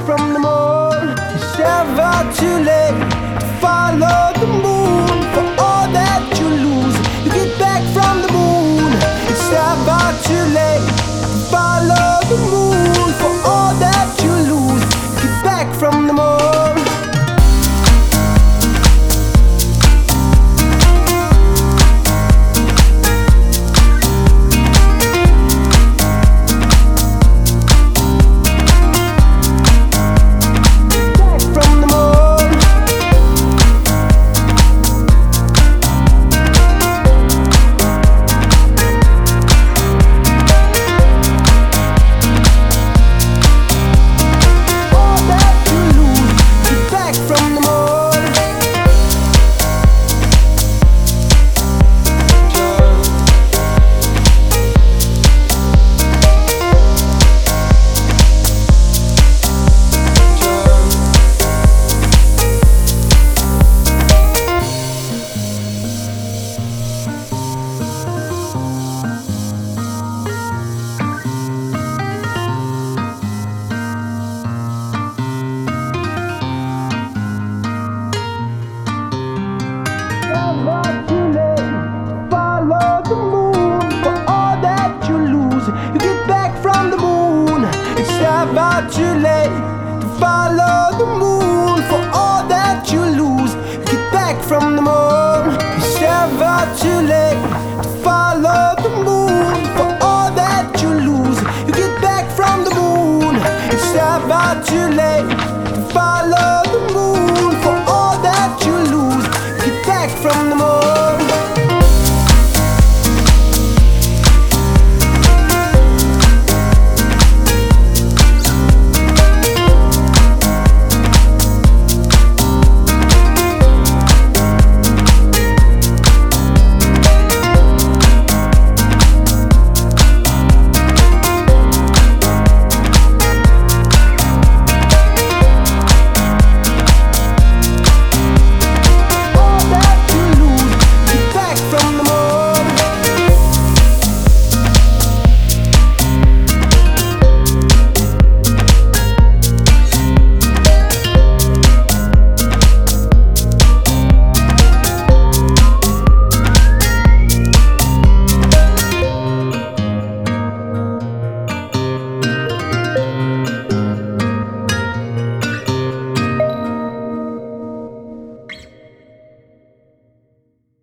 from the moon. It's never too late to follow the moon. For all that you lose, you get back from the moon. It's never too late to follow the moon. For all that you lose, you get back from the moon. Never too late to follow the moon. For all that you lose, you get back from the moon. It's never too late to follow the moon. For all that you lose, you get back from the moon. It's never too late.